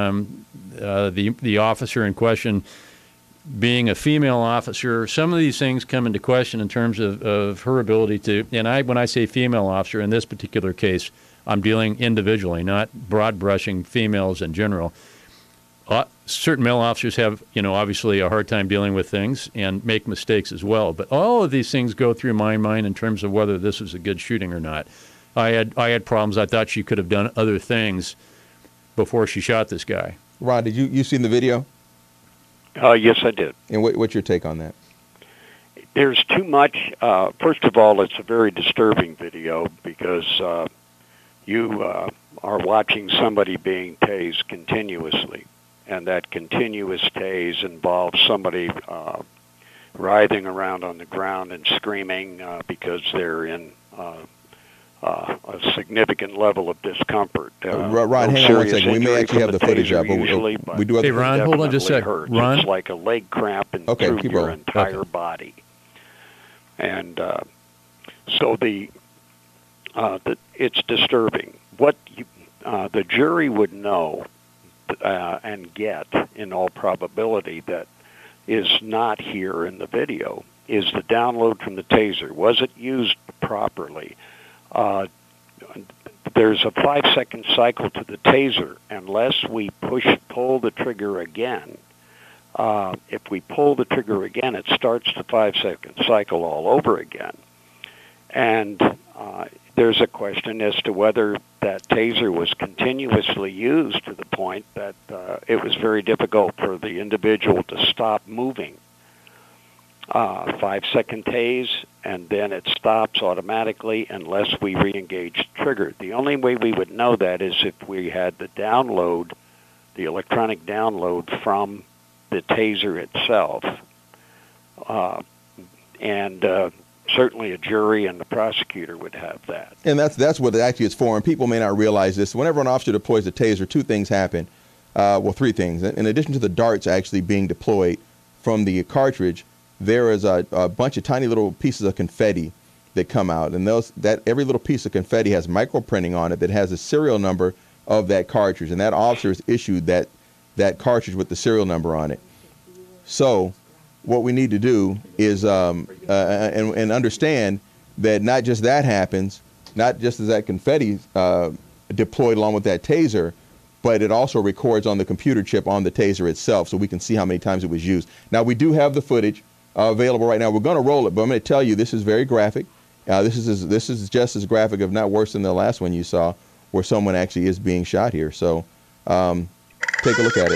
Speaker 2: the officer in question being a female officer, some of these things come into question in terms of her ability to. And when I say female officer in this particular case, I'm dealing individually, not broad brushing females in general. Certain male officers have, obviously a hard time dealing with things and make mistakes as well. But all of these things go through my mind in terms of whether this was a good shooting or not. I had problems. I thought she could have done other things before she shot this guy.
Speaker 1: Ron, did you seen the video?
Speaker 3: Yes, I did.
Speaker 1: And what's your take on that?
Speaker 3: There's too much. First of all, it's a very disturbing video because you are watching somebody being tased continuously. And that continuous tase involves somebody writhing around on the ground and screaming because they're in a significant level of discomfort.
Speaker 1: Ron, hang on one second. We may actually have the footage up. We do have
Speaker 2: hey, Ron, hold on just a sec. Ron?
Speaker 3: It's like a leg cramp through your entire body. And so it's disturbing. What the jury would know and get, in all probability, that is not here in the video is the download from the taser. Was it used properly? There's a 5-second cycle to the taser. Unless we pull the trigger again, if we pull the trigger again, it starts the 5-second cycle all over again. And there's a question as to whether that taser was continuously used to the point that it was very difficult for the individual to stop moving. 5-second tase, and then it stops automatically unless we re-engage the trigger. The only way we would know that is if we had the download, the electronic download from the taser itself. Certainly a jury and the prosecutor would have that.
Speaker 1: And that's what actually it's for, and people may not realize this. Whenever an officer deploys a taser, two things happen. Three things. In addition to the darts actually being deployed from the cartridge, there is a bunch of tiny little pieces of confetti that come out. And every little piece of confetti has microprinting on it that has a serial number of that cartridge. And that officer is issued that cartridge with the serial number on it. So what we need to do is and understand that not just that happens, not just as that confetti deployed along with that taser, but it also records on the computer chip on the taser itself, so we can see how many times it was used. Now, we do have the footage available right now. We're going to roll it, but I'm going to tell you this is very graphic. This is just as graphic, if not worse than the last one you saw, where someone actually is being shot here. So take a look at it.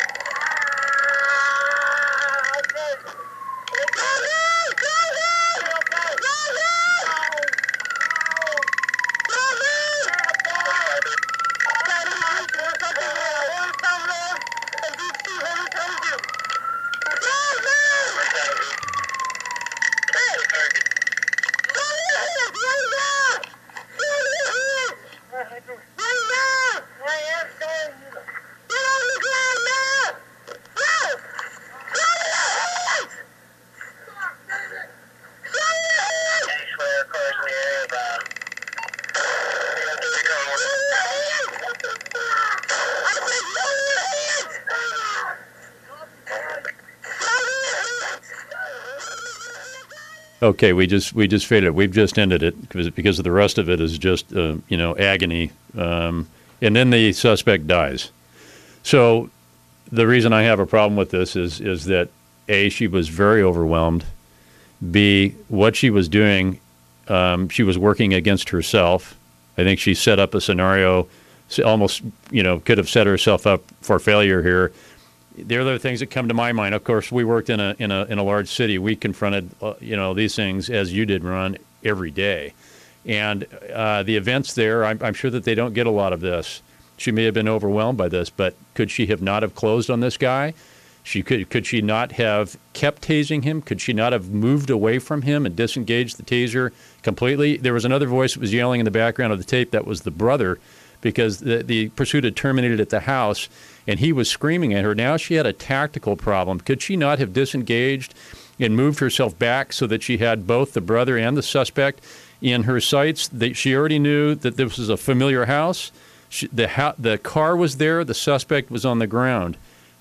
Speaker 2: Okay, we just faded it. We've just ended it because the rest of it is just agony, and then the suspect dies. So the reason I have a problem with this is that A, she was very overwhelmed. B, what she was doing, she was working against herself. I think she set up a scenario, almost could have set herself up for failure here. The other things that come to my mind, of course, we worked in a large city. We confronted these things, as you did, Ron, every day, and the events there. I'm sure that they don't get a lot of this. She may have been overwhelmed by this, but could she not have closed on this guy? Could she not have kept tasing him? Could she not have moved away from him and disengaged the taser completely? There was another voice that was yelling in the background of the tape. That was the brother, because the pursuit had terminated at the house, and he was screaming at her. Now she had a tactical problem. Could she not have disengaged and moved herself back so that she had both the brother and the suspect in her sights? She already knew that this was a familiar house. The car was there. The suspect was on the ground.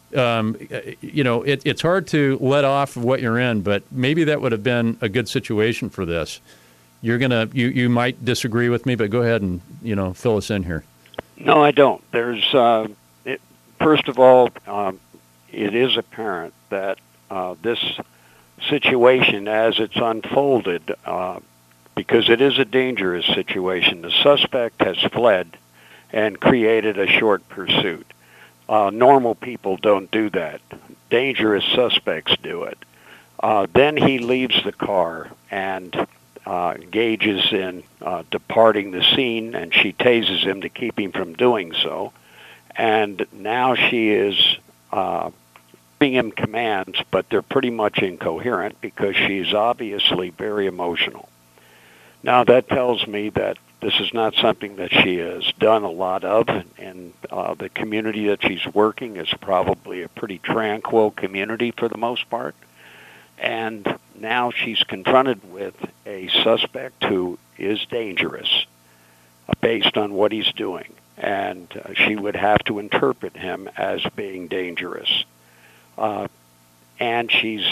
Speaker 2: It's hard to let off of what you're in, but maybe that would have been a good situation for this. You might disagree with me, but go ahead and fill us in here.
Speaker 3: No, I don't. There's first of all, it is apparent that this situation, as it's unfolded, because it is a dangerous situation, the suspect has fled and created a short pursuit. Normal people don't do that. Dangerous suspects do it. Then he leaves the car and engages in departing the scene, and she tases him to keep him from doing so. And now she is giving him commands, but they're pretty much incoherent because she's obviously very emotional. Now, that tells me that this is not something that she has done a lot of, and the community that she's working is probably a pretty tranquil community for the most part. And now she's confronted with a suspect who is dangerous based on what he's doing, and she would have to interpret him as being dangerous. And she's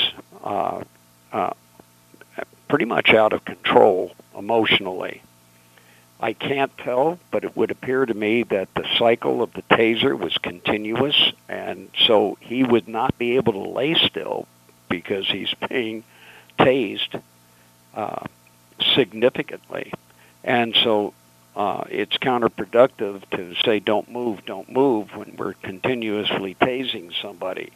Speaker 3: pretty much out of control emotionally. I can't tell, but it would appear to me that the cycle of the taser was continuous, and so he would not be able to lay still because he's being tased significantly. And so it's counterproductive to say don't move when we're continuously tasing somebody.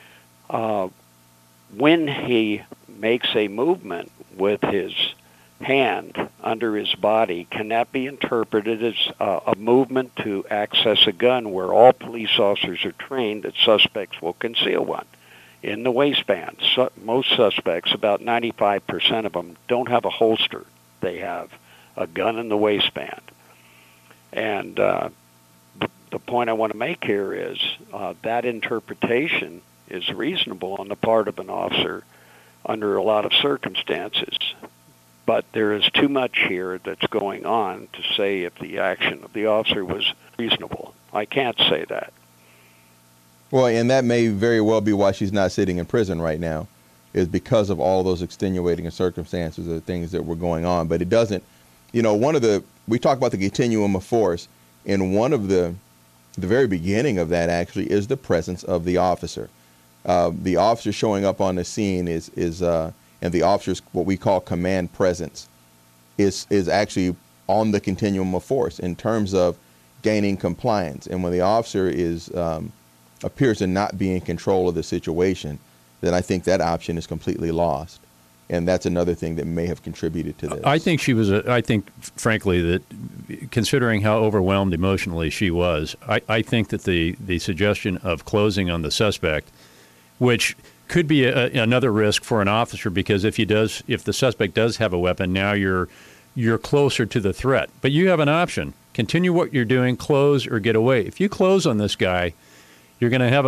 Speaker 3: When he makes a movement with his hand under his body, can that be interpreted as a movement to access a gun, where all police officers are trained that suspects will conceal one in the waistband? Most suspects, about 95% of them, don't have a holster. They have a gun in the waistband. And the point I want to make here is that interpretation is reasonable on the part of an officer under a lot of circumstances. But there is too much here that's going on to say if the action of the officer was reasonable. I can't say that.
Speaker 1: Well, and that may very well be why she's not sitting in prison right now, is because of all those extenuating circumstances or things that were going on. But it doesn't, we talk about the continuum of force, and one of the very beginning of that actually is the presence of the officer. The officer showing up on the scene and the officer's what we call command presence is actually on the continuum of force in terms of gaining compliance. And when the officer appears to not be in control of the situation, then I think that option is completely lost. And that's another thing that may have contributed to this.
Speaker 2: I think I think, frankly, that considering how overwhelmed emotionally she was, I think that the suggestion of closing on the suspect, which could be another risk for an officer, because if the suspect does have a weapon, now you're closer to the threat. But you have an option. Continue what you're doing, close, or get away. If you close on this guy, you're going to have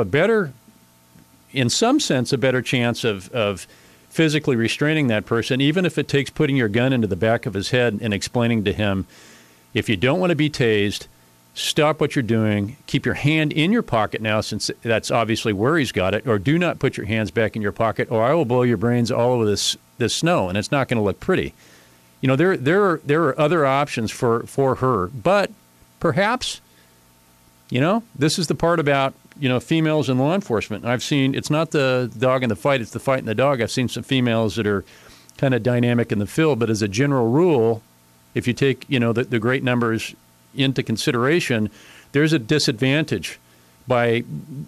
Speaker 2: in some sense, a better chance of physically restraining that person, even if it takes putting your gun into the back of his head and explaining to him, if you don't want to be tased, stop what you're doing, keep your hand in your pocket now, since that's obviously where he's got it, or do not put your hands back in your pocket, or I will blow your brains all over this snow, and it's not going to look pretty. You know, there are other options for her, but perhaps, you know, this is the part about, you know, females in law enforcement. I've seen, it's not the dog in the fight, it's the fight in the dog. I've seen some females that are kind of dynamic in the field, but as a general rule, if you take, you know, the great numbers into consideration, there's a disadvantage by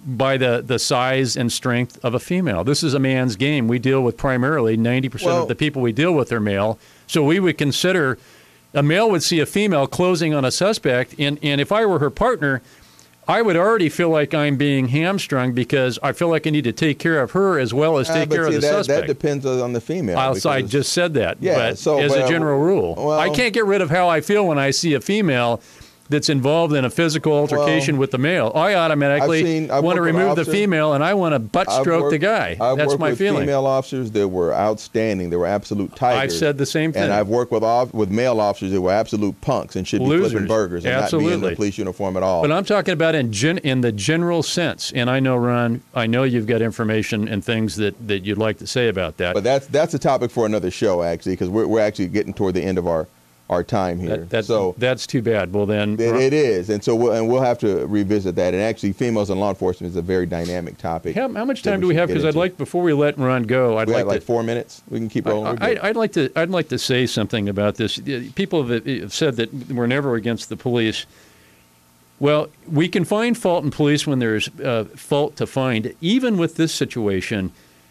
Speaker 2: the size and strength of a female. This is a man's game. We deal with primarily 90% of the people we deal with are male. So we would consider a male would see a female closing on a suspect, and if I were her partner, I would already feel like I'm being hamstrung because I feel like I need to take care of her as well as take care of the suspect.
Speaker 1: That depends on the female.
Speaker 2: I just said that.
Speaker 1: Yeah,
Speaker 2: but as a general rule, I can't get rid of how I feel when I see a female that's involved in a physical altercation with the male. I automatically want to remove the female, and I want to butt stroke the guy. That's my feeling.
Speaker 1: Female officers that were outstanding. They were absolute tigers.
Speaker 2: I've said the same thing.
Speaker 1: And I've worked with male officers that were absolute punks and should be flipping burgers and not be in the police uniform at all.
Speaker 2: But I'm talking about in the general sense. And I know, Ron, I know you've got information and things that you'd like to say about that.
Speaker 1: But that's a topic for another show, actually, because we're actually getting toward the end of our time here.
Speaker 2: That's too bad. Well, then
Speaker 1: it is, and so we'll have to revisit that. And actually, females in law enforcement is a very dynamic topic.
Speaker 2: How much time do we have? Because I'd like, before we let Ron go, I'd like
Speaker 1: 4 minutes. We can keep rolling.
Speaker 2: I'd like to say something about this. People have said that we're never against the police. Well, we can find fault in police when there's fault to find. Even with this situation,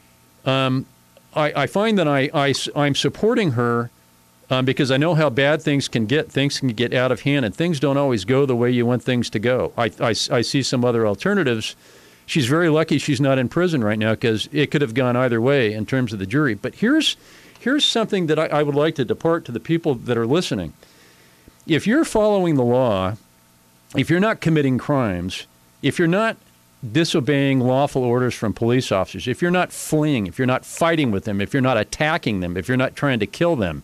Speaker 2: I find that I'm supporting her. Because I know how bad things can get. Things can get out of hand, and things don't always go the way you want things to go. I see some other alternatives. She's very lucky she's not in prison right now, because it could have gone either way in terms of the jury. But here's something that I would like to depart to the people that are listening. If you're following the law, if you're not committing crimes, if you're not disobeying lawful orders from police officers, if you're not fleeing, if you're not fighting with them, if you're not attacking them, if you're not trying to kill them,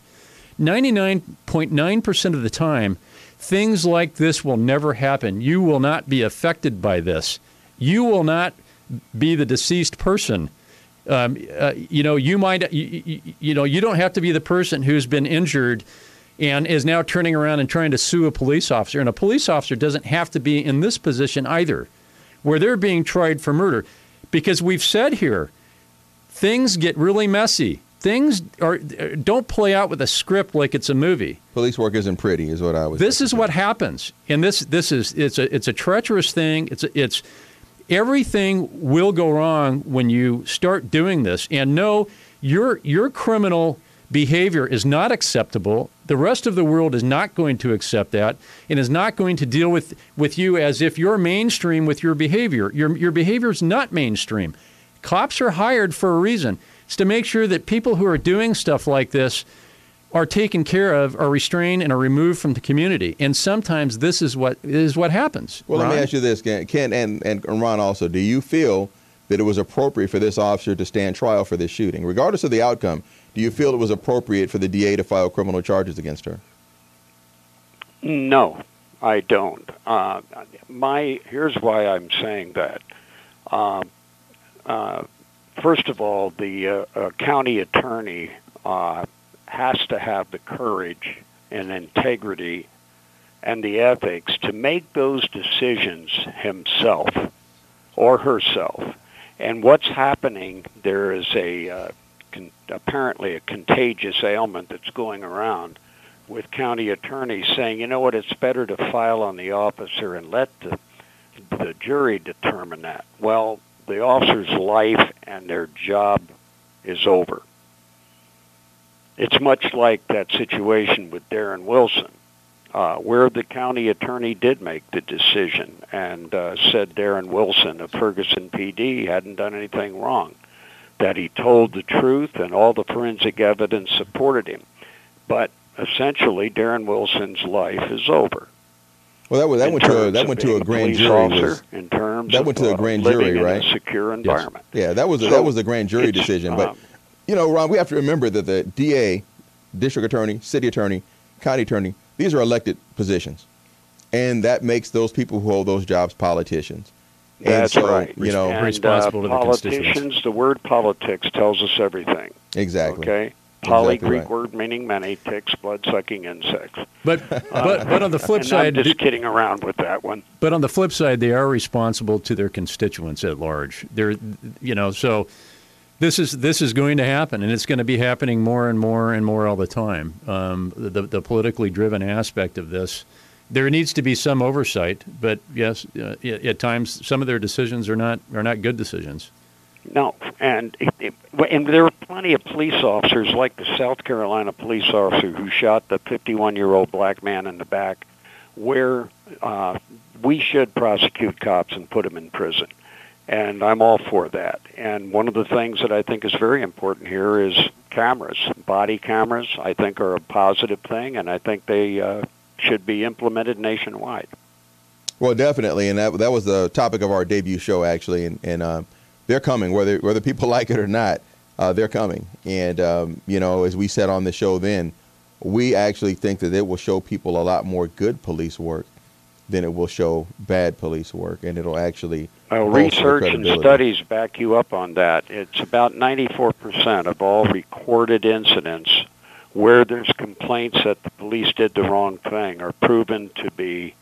Speaker 2: 99.9% of the time, things like this will never happen. You will not be affected by this. You will not be the deceased person. You don't have to be the person who's been injured and is now turning around and trying to sue a police officer. And a police officer doesn't have to be in this position either, where they're being tried for murder. Because we've said here, things get really messy. Things don't play out with a script like it's a movie.
Speaker 1: Police work isn't pretty, is what I was.
Speaker 2: This is what happens, and it's a treacherous thing. It's everything will go wrong when you start doing this. And no, your criminal behavior is not acceptable. The rest of the world is not going to accept that, and is not going to deal with you as if you're mainstream with your behavior. Your behavior is not mainstream. Cops are hired for a reason. It's to make sure that people who are doing stuff like this are taken care of, are restrained, and are removed from the community. And sometimes this is what happens.
Speaker 1: Well,
Speaker 2: Ron?
Speaker 1: Let me ask you this, Ken, and Ron also. Do you feel that it was appropriate for this officer to stand trial for this shooting? Regardless of the outcome, do you feel it was appropriate for the DA to file criminal charges against her?
Speaker 3: No, I don't. Here's why I'm saying that. First of all, the county attorney has to have the courage and integrity and the ethics to make those decisions himself or herself. And what's happening, there is apparently a contagious ailment that's going around with county attorneys saying, you know what, it's better to file on the officer and let the jury determine that. Well, the officer's life and their job is over. It's much like that situation with Darren Wilson, where the county attorney did make the decision and said Darren Wilson of Ferguson PD hadn't done anything wrong, that he told the truth and all the forensic evidence supported him. But essentially, Darren Wilson's life is over.
Speaker 1: Well, that went to a grand jury.
Speaker 3: In terms
Speaker 1: that went to a grand jury,
Speaker 3: living
Speaker 1: right?
Speaker 3: in a secure environment.
Speaker 1: Yes. Yeah, that was a grand jury decision. But you know, Ron, we have to remember that the DA, district attorney, city attorney, county attorney, these are elected positions, and that makes those people who hold those jobs politicians.
Speaker 3: That's
Speaker 1: and so,
Speaker 3: right.
Speaker 1: You know,
Speaker 3: and,
Speaker 2: responsible to the
Speaker 3: politicians.
Speaker 2: constituents.
Speaker 3: The word politics tells us everything.
Speaker 1: Exactly.
Speaker 3: Okay. Poly,
Speaker 1: Exactly
Speaker 3: Greek
Speaker 1: right.
Speaker 3: word meaning many, ticks, blood-sucking insects.
Speaker 2: But on the flip
Speaker 3: And
Speaker 2: side,
Speaker 3: I'm just kidding around with that one.
Speaker 2: But on the flip side, they are responsible to their constituents at large. They're, you know, so this is going to happen, and it's going to be happening more and more and more all the time. The politically driven aspect of this, there needs to be some oversight. But yes, at times some of their decisions are not good decisions.
Speaker 3: No, and there are plenty of police officers, like the South Carolina police officer who shot the 51-year-old black man in the back, where we should prosecute cops and put them in prison. And I'm all for that. And one of the things that I think is very important here is cameras. Body cameras, I think, are a positive thing, and I think they should be implemented nationwide.
Speaker 1: Well, definitely, and that was the topic of our debut show, actually, and they're coming, whether people like it or not. They're coming, and you know, as we said on the show, then we actually think that it will show people a lot more good police work than it will show bad police work, and it'll actually
Speaker 3: research and studies back you up on that. It's about 94% of all recorded incidents where there's complaints that the police did the wrong thing are proven to be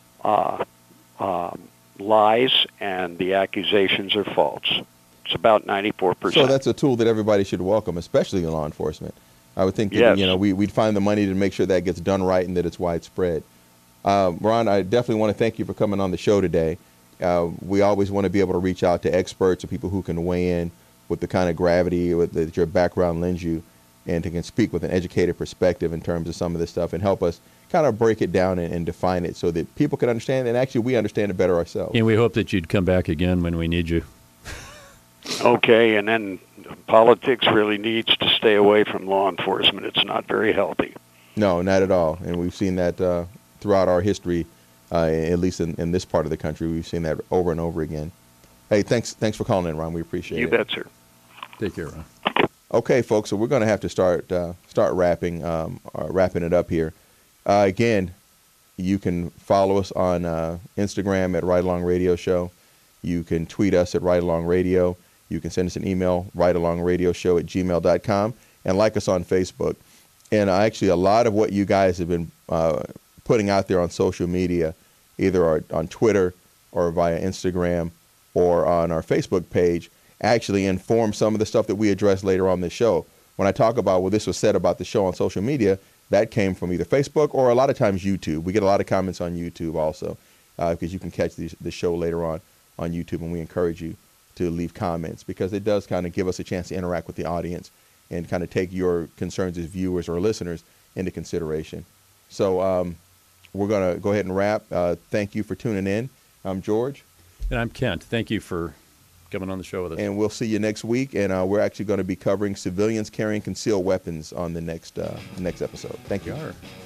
Speaker 3: lies, and the accusations are false. It's about 94%.
Speaker 1: So that's a tool that everybody should welcome, especially in law enforcement. I would think that,
Speaker 3: yes.
Speaker 1: You know, we'd find the money to make sure that gets done right and that it's widespread. Ron, I definitely want to thank you for coming on the show today. We always want to be able to reach out to experts or people who can weigh in with the kind of gravity that your background lends you, and can speak with an educated perspective in terms of some of this stuff and help us kind of break it down and define it so that people can understand, and actually we understand it better ourselves.
Speaker 2: And we hope that you'd come back again when we need you.
Speaker 3: Okay, and then politics really needs to stay away from law enforcement. It's not very healthy.
Speaker 1: No, not at all. And we've seen that throughout our history, at least in this part of the country. We've seen that over and over again. Hey, thanks for calling in, Ron. We appreciate it.
Speaker 3: You bet, sir.
Speaker 2: Take care, Ron.
Speaker 1: Okay, folks, so we're going to have to start wrapping it up here. Again, you can follow us on Instagram at Ride Along Radio Show. You can tweet us at Ride Along Radio. You can send us an email, ridealongradioshow@gmail.com, and like us on Facebook. And actually, a lot of what you guys have been putting out there on social media, either on Twitter or via Instagram or on our Facebook page, actually inform some of the stuff that we address later on this show. When I talk about, well, this was said about the show on social media, that came from either Facebook or a lot of times YouTube. We get a lot of comments on YouTube also, because you can catch the show later on YouTube, and we encourage you to leave comments because it does kind of give us a chance to interact with the audience and kind of take your concerns as viewers or listeners into consideration. So we're going to go ahead and wrap. Thank you for tuning in. I'm George.
Speaker 2: And I'm Kent. Thank you for coming on the show with us.
Speaker 1: And we'll see you next week. And we're actually going to be covering civilians carrying concealed weapons on the next episode. Thank you.